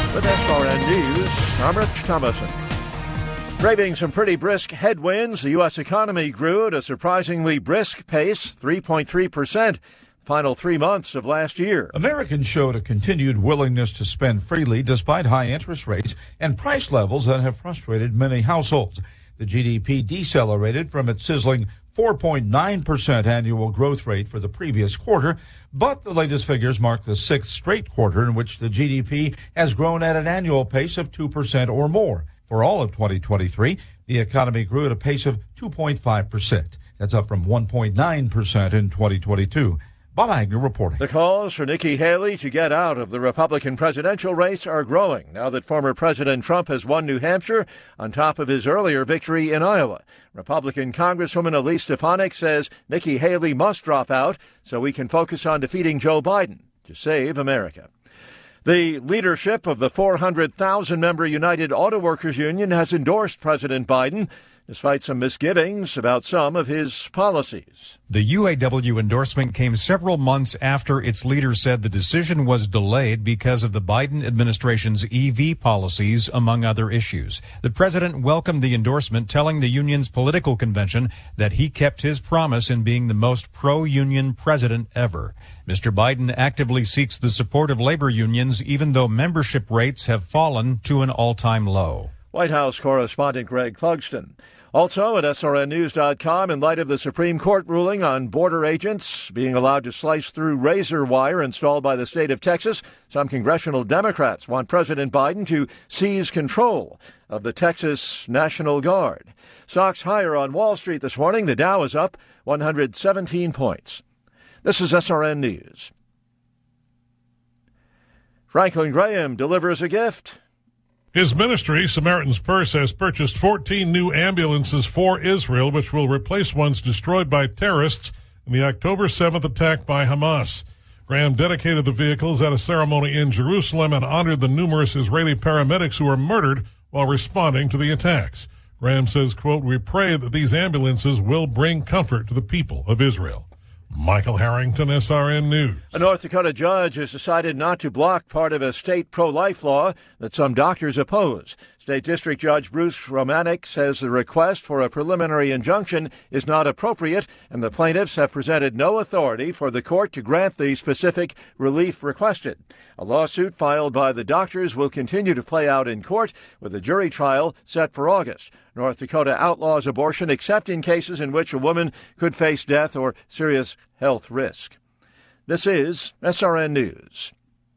With SRN News, I'm Rich Thomason. Braving some pretty brisk headwinds, the U.S. economy grew at a surprisingly brisk pace, 3.3%, final 3 months of last year. Americans showed a continued willingness to spend freely despite high interest rates and price levels that have frustrated many households. The GDP decelerated from its sizzling 4.9% annual growth rate for the previous quarter, but the latest figures mark the sixth straight quarter in which the GDP has grown at an annual pace of 2% or more. For all of 2023, the economy grew at a pace of 2.5%. That's up from 1.9% in 2022. Bob Agnew reporting. The calls for Nikki Haley to get out of the Republican presidential race are growing now that former President Trump has won New Hampshire on top of his earlier victory in Iowa. Republican Congresswoman Elise Stefanik says Nikki Haley must drop out so we can focus on defeating Joe Biden to save America. The leadership of the 400,000-member United Auto Workers Union has endorsed President Biden, despite some misgivings about some of his policies. The UAW endorsement came several months after its leader said the decision was delayed because of the Biden administration's EV policies, among other issues. The president welcomed the endorsement, telling the union's political convention that he kept his promise in being the most pro-union president ever. Mr. Biden actively seeks the support of labor unions, even though membership rates have fallen to an all-time low. White House correspondent Greg Clugston. Also at SRNnews.com, in light of the Supreme Court ruling on border agents being allowed to slice through razor wire installed by the state of Texas, some congressional Democrats want President Biden to seize control of the Texas National Guard. Stocks higher on Wall Street this morning. The Dow is up 117 points. This is SRN News. Franklin Graham delivers a gift. His ministry, Samaritan's Purse, has purchased 14 new ambulances for Israel, which will replace ones destroyed by terrorists in the October 7th attack by Hamas. Graham dedicated the vehicles at a ceremony in Jerusalem and honored the numerous Israeli paramedics who were murdered while responding to the attacks. Graham says, quote, "We pray that these ambulances will bring comfort to the people of Israel." Michael Harrington, SRN News. A North Dakota judge has decided not to block part of a state pro-life law that some doctors oppose. State District Judge Bruce Romanek says the request for a preliminary injunction is not appropriate, and the plaintiffs have presented no authority for the court to grant the specific relief requested. A lawsuit filed by the doctors will continue to play out in court, with a jury trial set for August. North Dakota outlaws abortion except in cases in which a woman could face death or serious health risk. This is SRN News.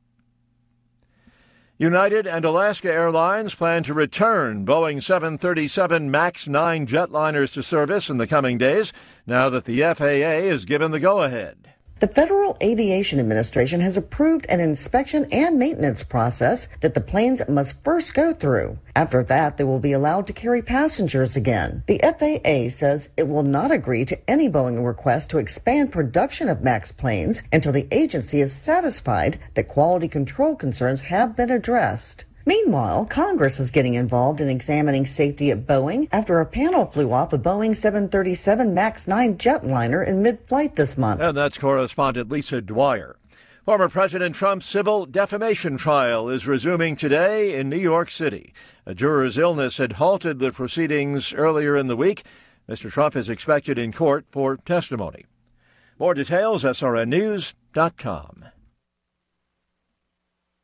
United and Alaska Airlines plan to return Boeing 737 MAX 9 jetliners to service in the coming days, now that the FAA has given the go-ahead. The Federal Aviation Administration has approved an inspection and maintenance process that the planes must first go through. After that, they will be allowed to carry passengers again. The FAA says it will not agree to any Boeing request to expand production of MAX planes until the agency is satisfied that quality control concerns have been addressed. Meanwhile, Congress is getting involved in examining safety at Boeing after a panel flew off a Boeing 737 MAX 9 jetliner in mid-flight this month. And that's correspondent Lisa Dwyer. Former President Trump's civil defamation trial is resuming today in New York City. A juror's illness had halted the proceedings earlier in the week. Mr. Trump is expected in court for testimony. More details, srnnews.com.